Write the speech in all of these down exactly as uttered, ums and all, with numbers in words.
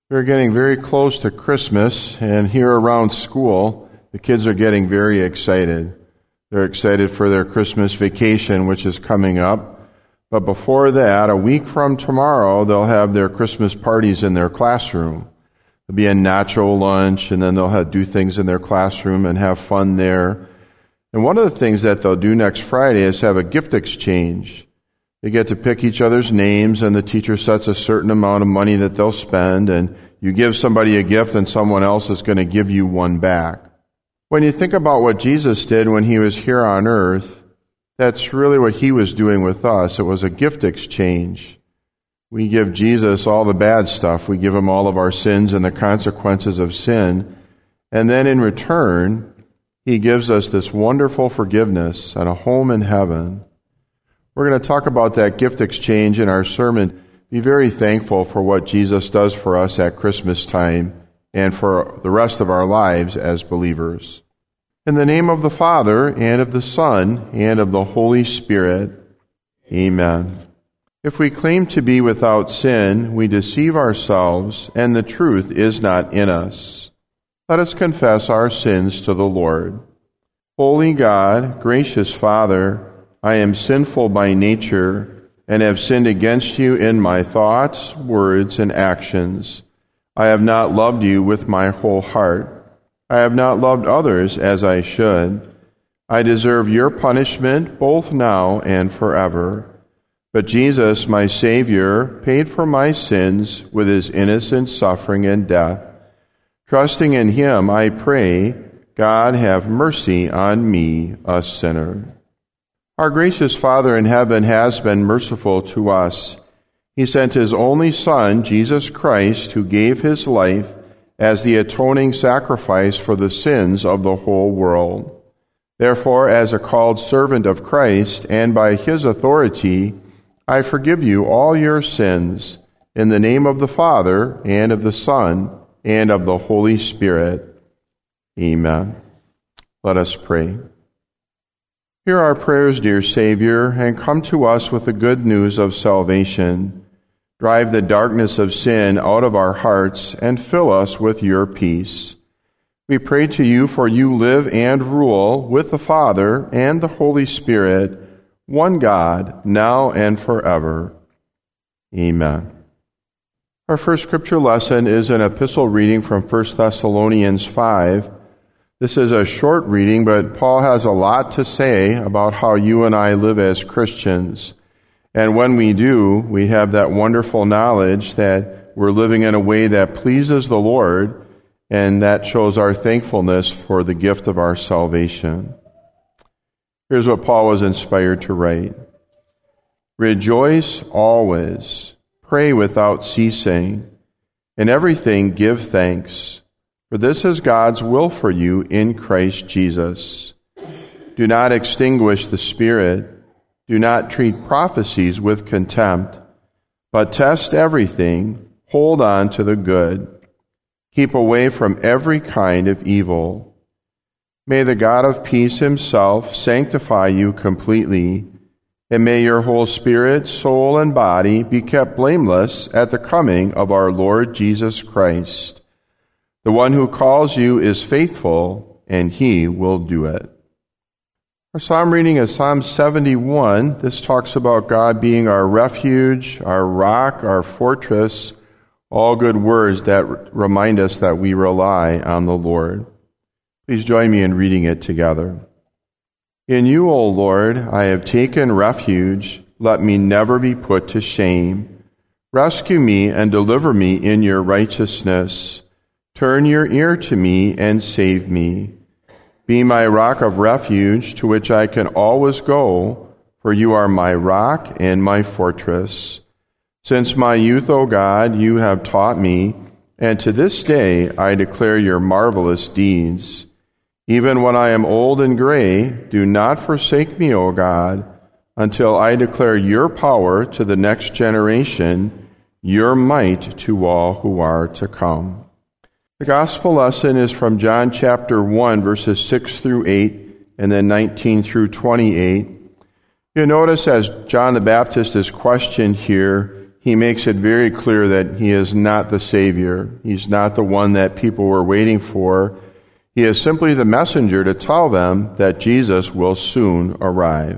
We're getting very close to Christmas, and here around school, the kids are getting very excited. They're excited for their Christmas vacation, which is coming up. But before that, a week from tomorrow, they'll have their Christmas parties in their classroom. There'll be a nacho lunch, and then they'll have, do things in their classroom and have fun there. And one of the things that they'll do next Friday is have a gift exchange. They get to pick each other's names, and the teacher sets a certain amount of money that they'll spend, and you give somebody a gift, and someone else is going to give you one back. When you think about what Jesus did when he was here on earth, that's really what he was doing with us. It was a gift exchange. We give Jesus all the bad stuff. We give him all of our sins and the consequences of sin. And then in return, he gives us this wonderful forgiveness and a home in heaven. We're going to talk about that gift exchange in our sermon. Be very thankful for what Jesus does for us at Christmas time and for the rest of our lives as believers. In the name of the Father, and of the Son, and of the Holy Spirit, amen. If we claim to be without sin, we deceive ourselves, and the truth is not in us. Let us confess our sins to the Lord. Holy God, gracious Father, I am sinful by nature, and have sinned against you in my thoughts, words, and actions. I have not loved you with my whole heart. I have not loved others as I should. I deserve your punishment both now and forever. But Jesus, my Savior, paid for my sins with his innocent suffering and death. Trusting in him, I pray, God have mercy on me, a sinner. Our gracious Father in heaven has been merciful to us. He sent his only Son, Jesus Christ, who gave his life as the atoning sacrifice for the sins of the whole world. Therefore, as a called servant of Christ, and by his authority, I forgive you all your sins, in the name of the Father, and of the Son, and of the Holy Spirit. Amen. Let us pray. Hear our prayers, dear Savior, and come to us with the good news of salvation. Drive the darkness of sin out of our hearts and fill us with your peace. We pray to you, for you live and rule with the Father and the Holy Spirit, one God, now and forever. Amen. Our first scripture lesson is an epistle reading from First Thessalonians five. This is a short reading, but Paul has a lot to say about how you and I live as Christians. And when we do, we have that wonderful knowledge that we're living in a way that pleases the Lord, and that shows our thankfulness for the gift of our salvation. Here's what Paul was inspired to write. Rejoice always, pray without ceasing, in everything give thanks, for this is God's will for you in Christ Jesus. Do not extinguish the Spirit. Do not treat prophecies with contempt, but test everything, hold on to the good. Keep away from every kind of evil. May the God of peace himself sanctify you completely, and may your whole spirit, soul, and body be kept blameless at the coming of our Lord Jesus Christ. The one who calls you is faithful, and he will do it. Our psalm reading is Psalm seventy-one. This talks about God being our refuge, our rock, our fortress, all good words that remind us that we rely on the Lord. Please join me in reading it together. In you, O Lord, I have taken refuge. Let me never be put to shame. Rescue me and deliver me in your righteousness. Turn your ear to me and save me. Be my rock of refuge to which I can always go, for you are my rock and my fortress. Since my youth, O God, you have taught me, and to this day I declare your marvelous deeds. Even when I am old and gray, do not forsake me, O God, until I declare your power to the next generation, your might to all who are to come. The gospel lesson is from John chapter one, verses six through eight, and then nineteen through twenty-eight. You'll notice as John the Baptist is questioned here, he makes it very clear that he is not the Savior. He's not the one that people were waiting for. He is simply the messenger to tell them that Jesus will soon arrive.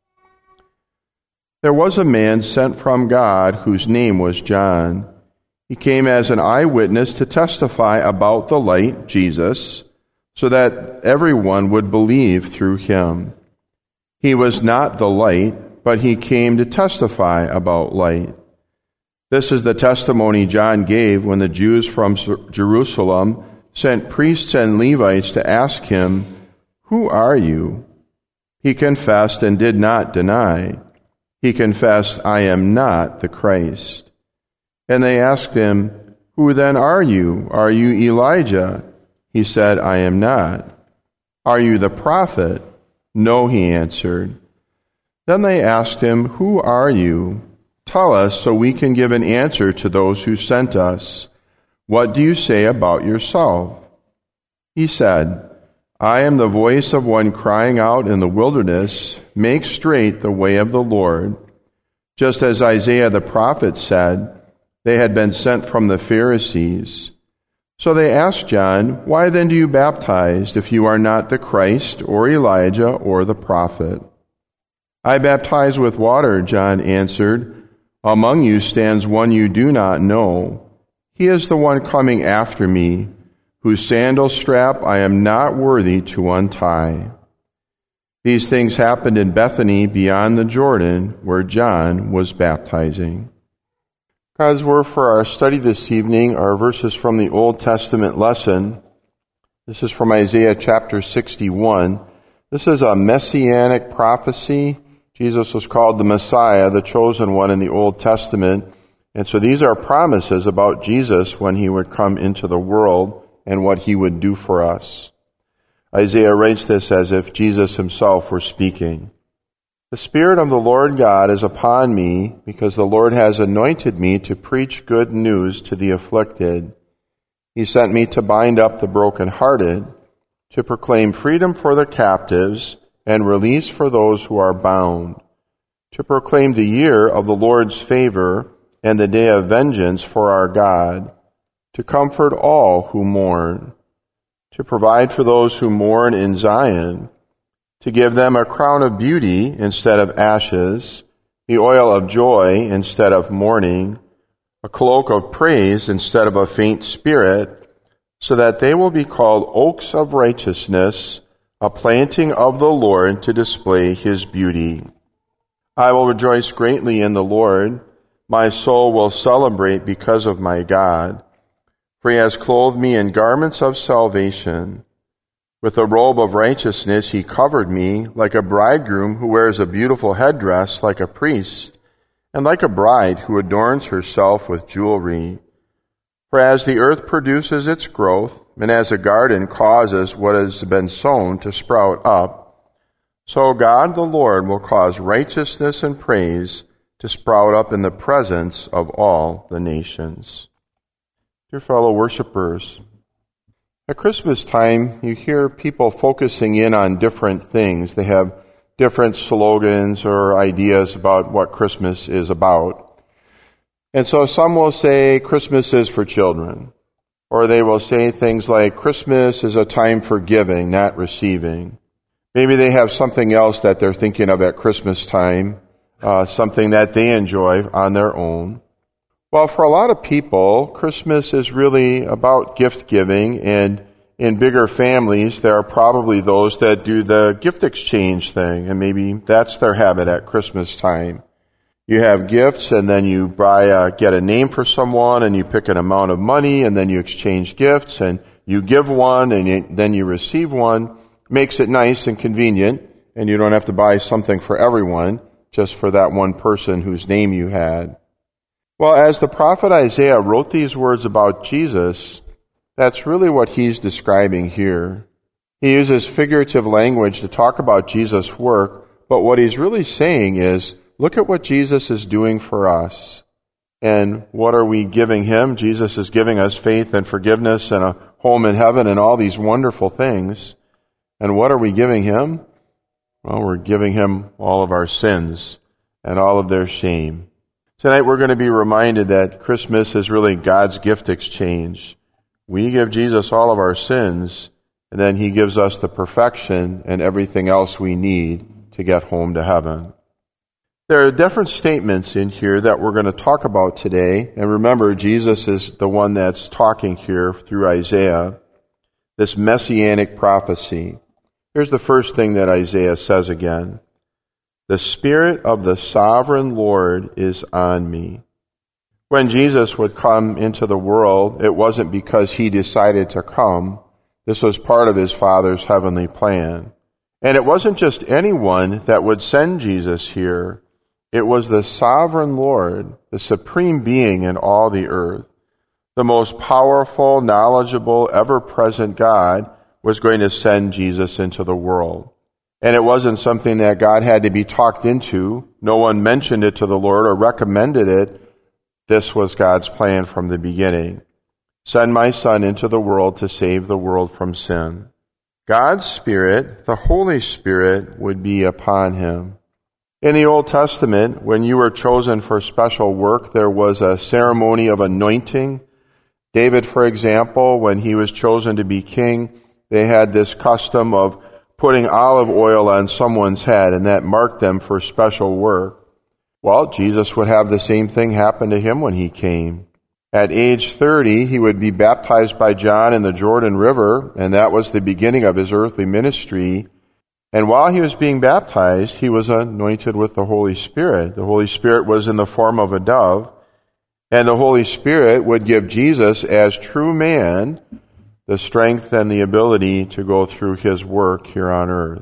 There was a man sent from God whose name was John. He came as an eyewitness to testify about the light, Jesus, so that everyone would believe through him. He was not the light, but he came to testify about light. This is the testimony John gave when the Jews from Jerusalem sent priests and Levites to ask him, "Who are you?" He confessed and did not deny. He confessed, "I am not the Christ." And they asked him, "Who then are you? Are you Elijah?" He said, "I am not." "Are you the prophet?" "No," he answered. Then they asked him, "Who are you? Tell us so we can give an answer to those who sent us. What do you say about yourself?" He said, "I am the voice of one crying out in the wilderness, 'Make straight the way of the Lord.'" Just as Isaiah the prophet said, they had been sent from the Pharisees. So they asked John, "Why then do you baptize if you are not the Christ or Elijah or the prophet?" "I baptize with water," John answered. "Among you stands one you do not know. He is the one coming after me, whose sandal strap I am not worthy to untie." These things happened in Bethany beyond the Jordan, where John was baptizing. God's word for our study this evening are verses from the Old Testament lesson. This is from Isaiah chapter sixty-one. This is a messianic prophecy. Jesus was called the Messiah, the chosen one in the Old Testament. And so these are promises about Jesus when he would come into the world and what he would do for us. Isaiah writes this as if Jesus himself were speaking. "The Spirit of the Lord God is upon me, because the Lord has anointed me to preach good news to the afflicted. He sent me to bind up the brokenhearted, to proclaim freedom for the captives and release for those who are bound, to proclaim the year of the Lord's favor and the day of vengeance for our God, to comfort all who mourn, to provide for those who mourn in Zion, to give them a crown of beauty instead of ashes, the oil of joy instead of mourning, a cloak of praise instead of a faint spirit, so that they will be called oaks of righteousness, a planting of the Lord to display his beauty. I will rejoice greatly in the Lord. My soul will celebrate because of my God. For he has clothed me in garments of salvation. With a robe of righteousness he covered me, like a bridegroom who wears a beautiful headdress, like a priest, and like a bride who adorns herself with jewelry. For as the earth produces its growth, and as a garden causes what has been sown to sprout up, so God the Lord will cause righteousness and praise to sprout up in the presence of all the nations. Dear fellow worshipers, at Christmas time, you hear people focusing in on different things. They have different slogans or ideas about what Christmas is about. And so some will say Christmas is for children. Or they will say things like Christmas is a time for giving, not receiving. Maybe they have something else that they're thinking of at Christmas time, uh, something that they enjoy on their own. Well, for a lot of people, Christmas is really about gift giving, and in bigger families, there are probably those that do the gift exchange thing, and maybe that's their habit at Christmas time. You have gifts, and then you buy a, get a name for someone, and you pick an amount of money, and then you exchange gifts, and you give one, and you, then you receive one. Makes it nice and convenient, and you don't have to buy something for everyone, just for that one person whose name you had. Well, as the prophet Isaiah wrote these words about Jesus, that's really what he's describing here. He uses figurative language to talk about Jesus' work, but what he's really saying is, look at what Jesus is doing for us. And what are we giving him? Jesus is giving us faith and forgiveness and a home in heaven and all these wonderful things. And what are we giving him? Well, we're giving him all of our sins and all of their shame. Tonight we're going to be reminded that Christmas is really God's gift exchange. We give Jesus all of our sins, and then he gives us the perfection and everything else we need to get home to heaven. There are different statements in here that we're going to talk about today. And remember, Jesus is the one that's talking here through Isaiah, this messianic prophecy. Here's the first thing that Isaiah says again. The Spirit of the Sovereign Lord is on me. When Jesus would come into the world, it wasn't because he decided to come. This was part of his Father's heavenly plan. And it wasn't just anyone that would send Jesus here. It was the Sovereign Lord, the supreme being in all the earth. The most powerful, knowledgeable, ever-present God was going to send Jesus into the world. And it wasn't something that God had to be talked into. No one mentioned it to the Lord or recommended it. This was God's plan from the beginning. Send my Son into the world to save the world from sin. God's Spirit, the Holy Spirit, would be upon him. In the Old Testament, when you were chosen for special work, there was a ceremony of anointing. David, for example, when he was chosen to be king, they had this custom of putting olive oil on someone's head, and that marked them for special work. Well, Jesus would have the same thing happen to him when he came. At age thirty, he would be baptized by John in the Jordan River, and that was the beginning of his earthly ministry. And while he was being baptized, he was anointed with the Holy Spirit. The Holy Spirit was in the form of a dove, and the Holy Spirit would give Jesus, as true man, the strength and the ability to go through his work here on earth.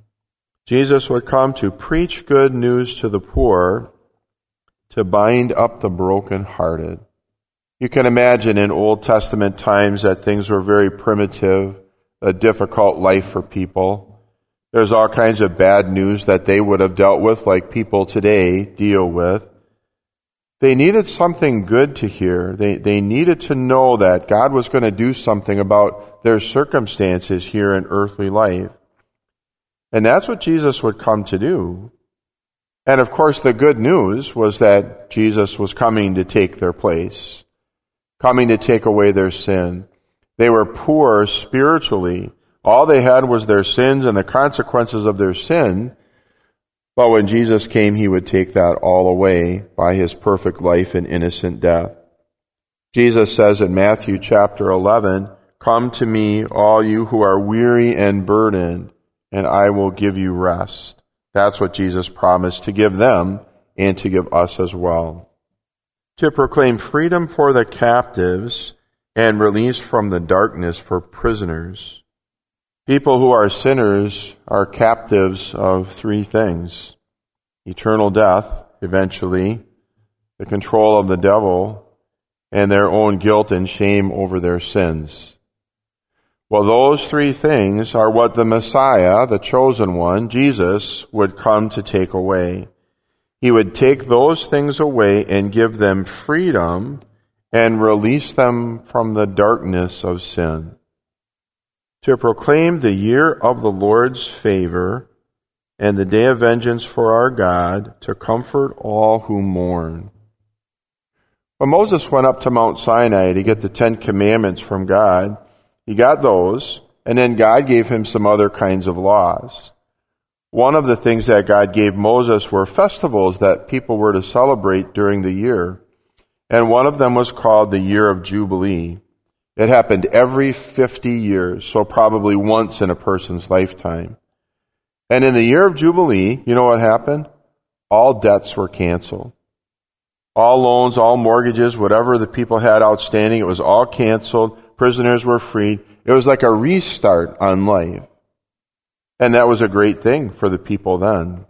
Jesus would come to preach good news to the poor, to bind up the brokenhearted. You can imagine in Old Testament times that things were very primitive, a difficult life for people. There's all kinds of bad news that they would have dealt with, like people today deal with. They needed something good to hear. They, they needed to know that God was going to do something about their circumstances here in earthly life. And that's what Jesus would come to do. And of course, the good news was that Jesus was coming to take their place, coming to take away their sin. They were poor spiritually. All they had was their sins and the consequences of their sin. But when Jesus came, he would take that all away by his perfect life and innocent death. Jesus says in Matthew chapter eleven, "Come to me, all you who are weary and burdened, and I will give you rest." That's what Jesus promised to give them and to give us as well. To proclaim freedom for the captives and release from the darkness for prisoners. People who are sinners are captives of three things: eternal death, eventually, the control of the devil, and their own guilt and shame over their sins. Well, those three things are what the Messiah, the chosen one, Jesus, would come to take away. He would take those things away and give them freedom and release them from the darkness of sin. To proclaim the year of the Lord's favor and the day of vengeance for our God, to comfort all who mourn. When Moses went up to Mount Sinai to get the Ten Commandments from God, he got those, and then God gave him some other kinds of laws. One of the things that God gave Moses were festivals that people were to celebrate during the year, and one of them was called the Year of Jubilee. It happened every fifty years, so probably once in a person's lifetime. And in the Year of Jubilee, you know what happened? All debts were canceled. All loans, all mortgages, whatever the people had outstanding, it was all canceled. Prisoners were freed. It was like a restart on life. And that was a great thing for the people then.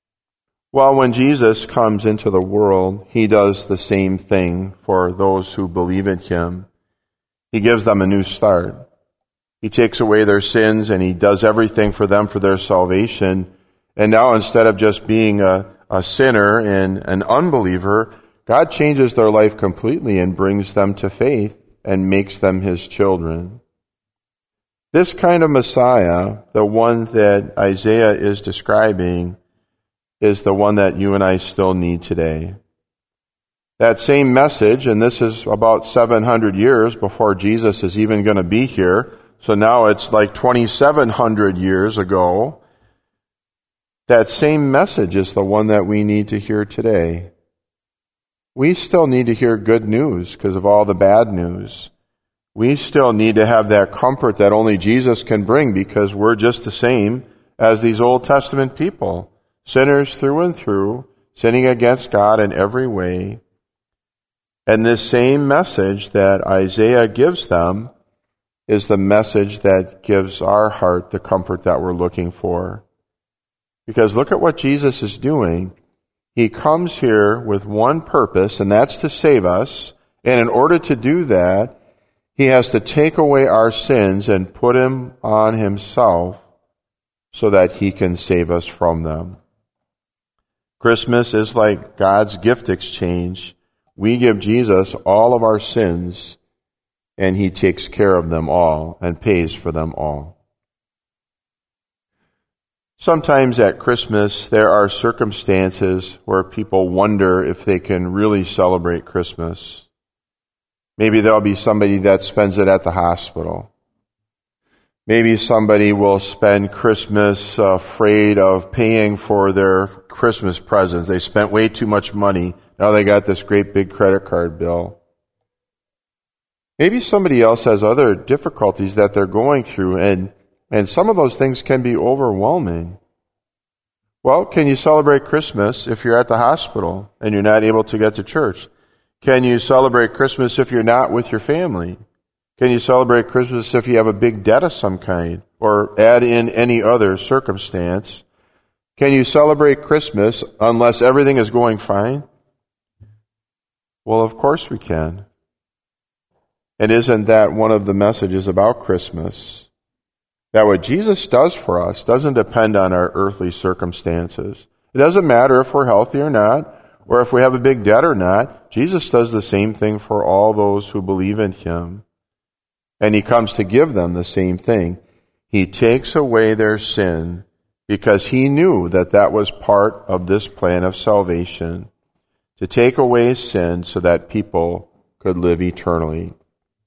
Well, when Jesus comes into the world, he does the same thing for those who believe in him. He gives them a new start. He takes away their sins and he does everything for them for their salvation. And now instead of just being a, a sinner and an unbeliever, God changes their life completely and brings them to faith and makes them his children. This kind of Messiah, the one that Isaiah is describing, is the one that you and I still need today. That same message, and this is about seven hundred years before Jesus is even going to be here, so now it's like twenty-seven hundred years ago. That same message is the one that we need to hear today. We still need to hear good news because of all the bad news. We still need to have that comfort that only Jesus can bring because we're just the same as these Old Testament people, sinners through and through, sinning against God in every way. And this same message that Isaiah gives them is the message that gives our heart the comfort that we're looking for. Because look at what Jesus is doing. He comes here with one purpose, and that's to save us. And in order to do that, he has to take away our sins and put them on himself so that he can save us from them. Christmas is like God's gift exchange. We give Jesus all of our sins, and he takes care of them all and pays for them all. Sometimes at Christmas, there are circumstances where people wonder if they can really celebrate Christmas. Maybe there'll be somebody that spends it at the hospital. Maybe somebody will spend Christmas afraid of paying for their Christmas presents. They spent way too much money. Now they got this great big credit card bill. Maybe somebody else has other difficulties that they're going through, and And some of those things can be overwhelming. Well, can you celebrate Christmas if you're at the hospital and you're not able to get to church? Can you celebrate Christmas if you're not with your family? Can you celebrate Christmas if you have a big debt of some kind, or add in any other circumstance? Can you celebrate Christmas unless everything is going fine? Well, of course we can. And isn't that one of the messages about Christmas? That what Jesus does for us doesn't depend on our earthly circumstances. It doesn't matter if we're healthy or not, or if we have a big debt or not. Jesus does the same thing for all those who believe in him. And he comes to give them the same thing. He takes away their sin because he knew that that was part of this plan of salvation, to take away sin so that people could live eternally.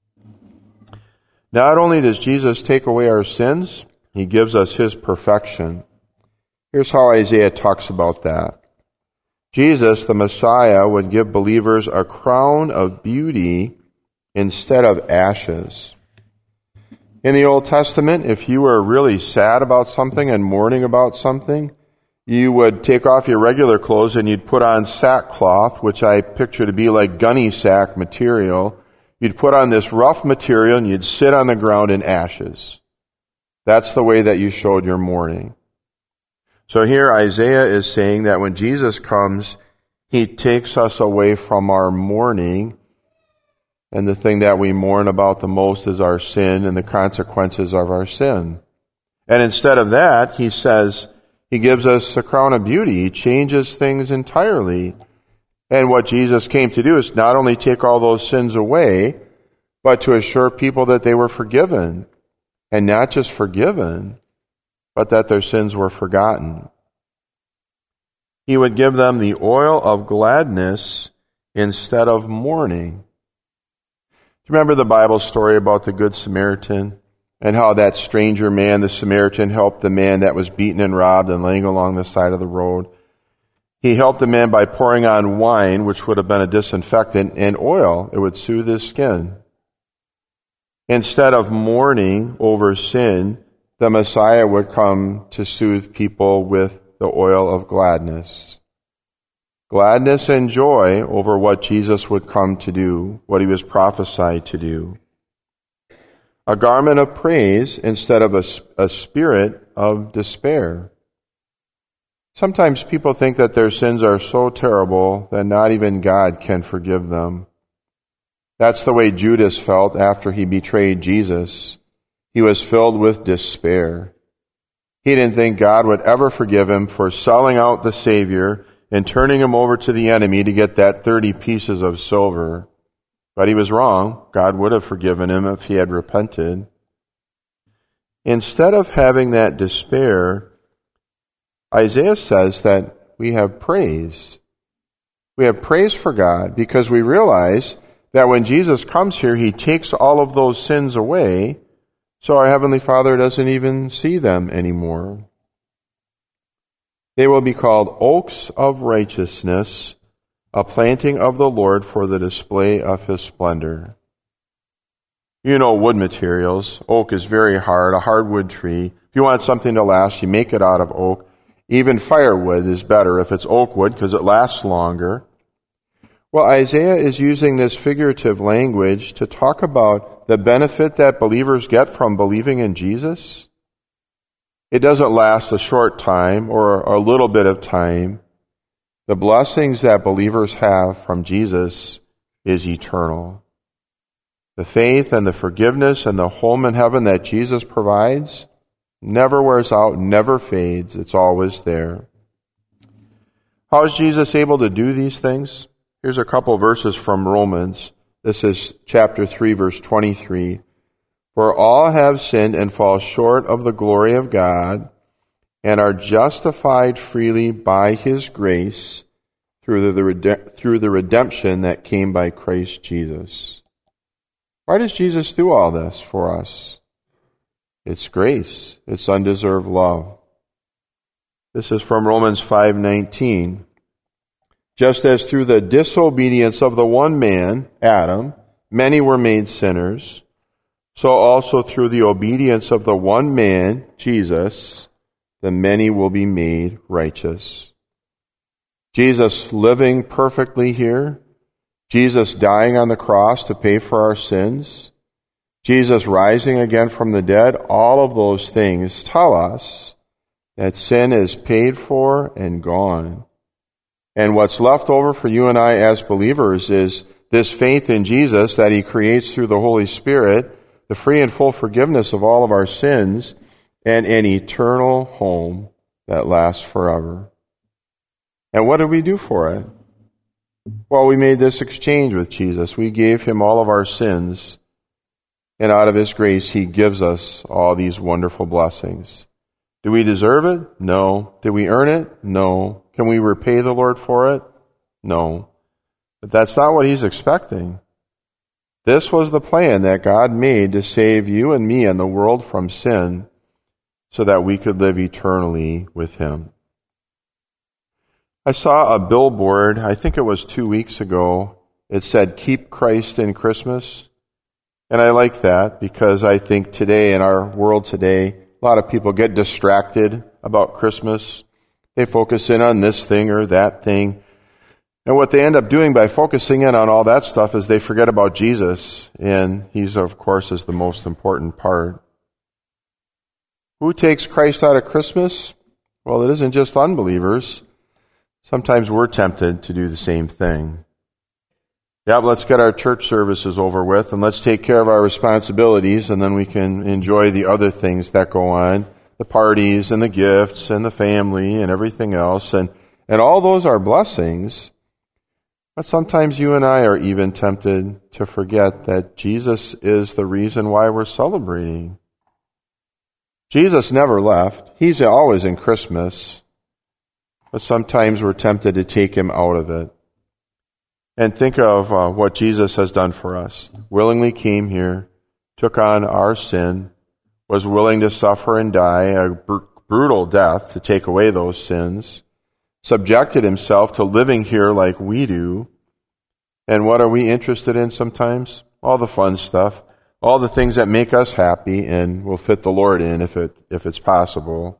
Not only does Jesus take away our sins, he gives us his perfection. Here's how Isaiah talks about that. Jesus, the Messiah, would give believers a crown of beauty instead of ashes. In the Old Testament, if you were really sad about something and mourning about something, you would take off your regular clothes and you'd put on sackcloth, which I picture to be like gunny sack material. You'd put on this rough material and you'd sit on the ground in ashes. That's the way that you showed your mourning. So here Isaiah is saying that when Jesus comes, he takes us away from our mourning, and the thing that we mourn about the most is our sin and the consequences of our sin. And instead of that, he says, he gives us a crown of beauty. He changes things entirely. And what Jesus came to do is not only take all those sins away, but to assure people that they were forgiven. And not just forgiven, but that their sins were forgotten. He would give them the oil of gladness instead of mourning. Do you remember the Bible story about the Good Samaritan? And how that stranger man, the Samaritan, helped the man that was beaten and robbed and laying along the side of the road? He helped the man by pouring on wine, which would have been a disinfectant, and oil. It would soothe his skin. Instead of mourning over sin, the Messiah would come to soothe people with the oil of gladness. Gladness and joy over what Jesus would come to do, what he was prophesied to do. A garment of praise instead of a, a spirit of despair. Sometimes people think that their sins are so terrible that not even God can forgive them. That's the way Judas felt after he betrayed Jesus. He was filled with despair. He didn't think God would ever forgive him for selling out the Savior and turning him over to the enemy to get that thirty pieces of silver. But he was wrong. God would have forgiven him if he had repented. Instead of having that despair, Isaiah says that we have praise. We have praise for God because we realize that when Jesus comes here, he takes all of those sins away, so our Heavenly Father doesn't even see them anymore. They will be called oaks of righteousness, a planting of the Lord for the display of his splendor. You know wood materials. Oak is very hard, a hardwood tree. If you want something to last, you make it out of oak. Even firewood is better if it's oak wood because it lasts longer. Well, Isaiah is using this figurative language to talk about the benefit that believers get from believing in Jesus. It doesn't last a short time or a little bit of time. The blessings that believers have from Jesus is eternal. The faith and the forgiveness and the home in heaven that Jesus provides never wears out, never fades. It's always there. How is Jesus able to do these things? Here's a couple verses from Romans. This is chapter three, verse twenty-three. For all have sinned and fall short of the glory of God, and are justified freely by his grace through the, rede- through the redemption that came by Christ Jesus. Why does Jesus do all this for us? It's grace. It's undeserved love. This is from Romans five nineteen. Just as through the disobedience of the one man, Adam, many were made sinners, so also through the obedience of the one man, Jesus, the many will be made righteous. Jesus living perfectly here, Jesus dying on the cross to pay for our sins, Jesus rising again from the dead, all of those things tell us that sin is paid for and gone. And what's left over for you and I as believers is this faith in Jesus that he creates through the Holy Spirit, the free and full forgiveness of all of our sins, and an eternal home that lasts forever. And what did we do for it? Well, we made this exchange with Jesus. We gave him all of our sins, and out of his grace, he gives us all these wonderful blessings. Do we deserve it? No. Did we earn it? No. Can we repay the Lord for it? No. But that's not what he's expecting. This was the plan that God made to save you and me and the world from sin so that we could live eternally with him. I saw a billboard, I think it was two weeks ago. It said, "Keep Christ in Christmas." And I like that because I think today, in our world today, a lot of people get distracted about Christmas. They focus in on this thing or that thing. And what they end up doing by focusing in on all that stuff is they forget about Jesus. And he's, of course, is the most important part. Who takes Christ out of Christmas? Well, it isn't just unbelievers. Sometimes we're tempted to do the same thing. Yeah, let's get our church services over with and let's take care of our responsibilities, and then we can enjoy the other things that go on, the parties and the gifts and the family and everything else. And, and all those are blessings. But sometimes you and I are even tempted to forget that Jesus is the reason why we're celebrating. Jesus never left. He's always in Christmas. But sometimes we're tempted to take him out of it. And think of uh, what Jesus has done for us. Willingly came here, took on our sin, was willing to suffer and die a br- brutal death to take away those sins, subjected himself to living here like we do. And what are we interested in sometimes? All the fun stuff, all the things that make us happy and will fit the Lord in if it if it's possible.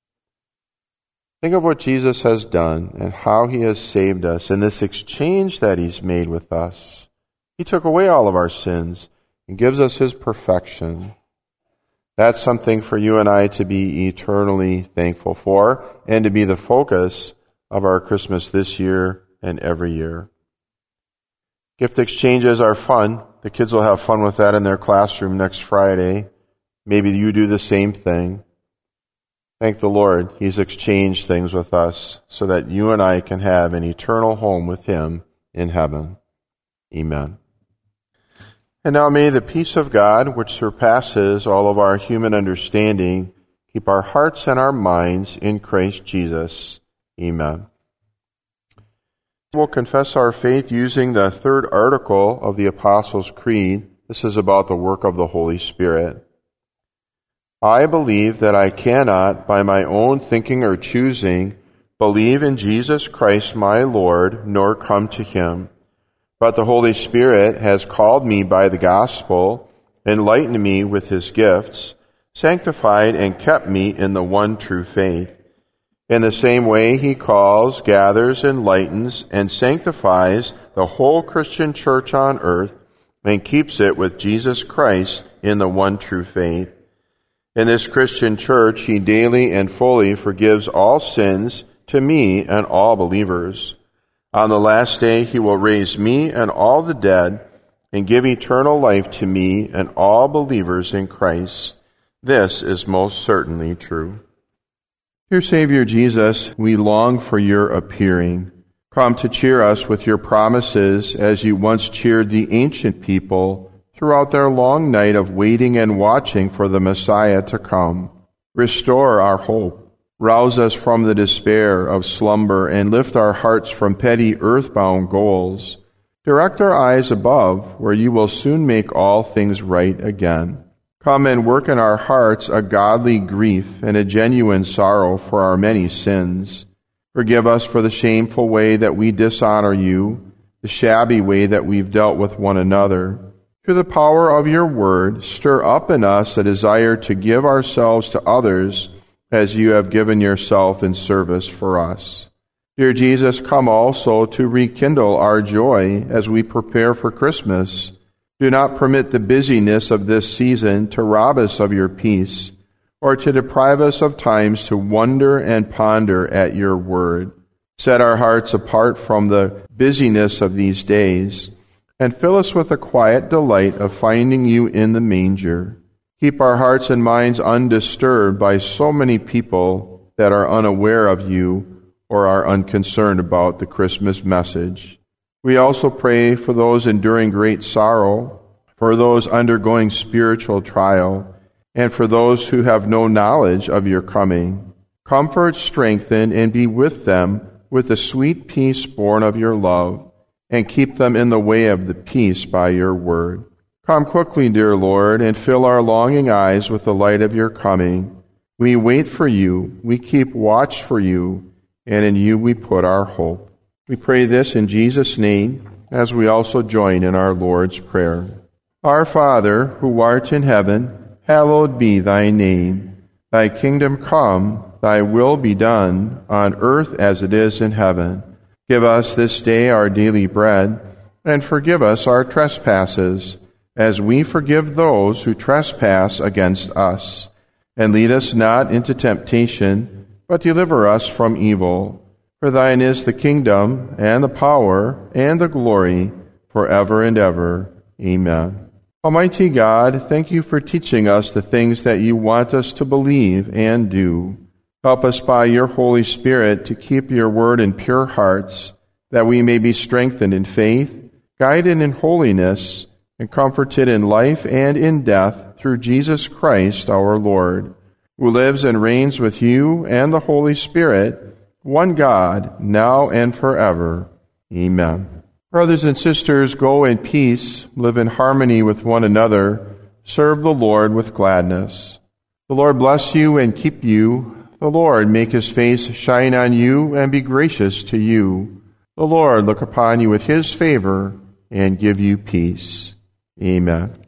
Think of what Jesus has done and how he has saved us in this exchange that he's made with us. He took away all of our sins and gives us his perfection. That's something for you and I to be eternally thankful for and to be the focus of our Christmas this year and every year. Gift exchanges are fun. The kids will have fun with that in their classroom next Friday. Maybe you do the same thing. Thank the Lord, he's exchanged things with us so that you and I can have an eternal home with him in heaven. Amen. And now may the peace of God, which surpasses all of our human understanding, keep our hearts and our minds in Christ Jesus. Amen. We'll confess our faith using the third article of the Apostles' Creed. This is about the work of the Holy Spirit. I believe that I cannot, by my own thinking or choosing, believe in Jesus Christ my Lord, nor come to him. But the Holy Spirit has called me by the gospel, enlightened me with his gifts, sanctified and kept me in the one true faith. In the same way he calls, gathers, enlightens, and sanctifies the whole Christian church on earth, and keeps it with Jesus Christ in the one true faith. In this Christian church he daily and fully forgives all sins to me and all believers. On the last day he will raise me and all the dead, and give eternal life to me and all believers in Christ. This is most certainly true. Dear Savior Jesus, we long for your appearing. Come to cheer us with your promises as you once cheered the ancient people throughout their long night of waiting and watching for the Messiah to come. Restore our hope. Rouse us from the despair of slumber and lift our hearts from petty earthbound goals. Direct our eyes above, where you will soon make all things right again. Come and work in our hearts a godly grief and a genuine sorrow for our many sins. Forgive us for the shameful way that we dishonor you, the shabby way that we've dealt with one another. Through the power of your word, stir up in us a desire to give ourselves to others as you have given yourself in service for us. Dear Jesus, come also to rekindle our joy as we prepare for Christmas. Do not permit the busyness of this season to rob us of your peace, or to deprive us of times to wonder and ponder at your word. Set our hearts apart from the busyness of these days, and fill us with the quiet delight of finding you in the manger. Keep our hearts and minds undisturbed by so many people that are unaware of you or are unconcerned about the Christmas message. We also pray for those enduring great sorrow, for those undergoing spiritual trial, and for those who have no knowledge of your coming. Comfort, strengthen, and be with them with the sweet peace born of your love, and keep them in the way of the peace by your word. Come quickly, dear Lord, and fill our longing eyes with the light of your coming. We wait for you, we keep watch for you, and in you we put our hope. We pray this in Jesus' name, as we also join in our Lord's Prayer. Our Father, who art in heaven, hallowed be thy name. Thy kingdom come, thy will be done, on earth as it is in heaven. Give us this day our daily bread, and forgive us our trespasses, as we forgive those who trespass against us. And lead us not into temptation, but deliver us from evil. For thine is the kingdom, and the power, and the glory, forever and ever. Amen. Almighty God, thank you for teaching us the things that you want us to believe and do. Help us by your Holy Spirit to keep your word in pure hearts, that we may be strengthened in faith, guided in holiness, and comforted in life and in death through Jesus Christ our Lord, who lives and reigns with you and the Holy Spirit, one God, now and forever. Amen. Brothers and sisters, go in peace, live in harmony with one another, serve the Lord with gladness. The Lord bless you and keep you. The Lord make his face shine on you and be gracious to you. The Lord look upon you with his favor and give you peace. Amen.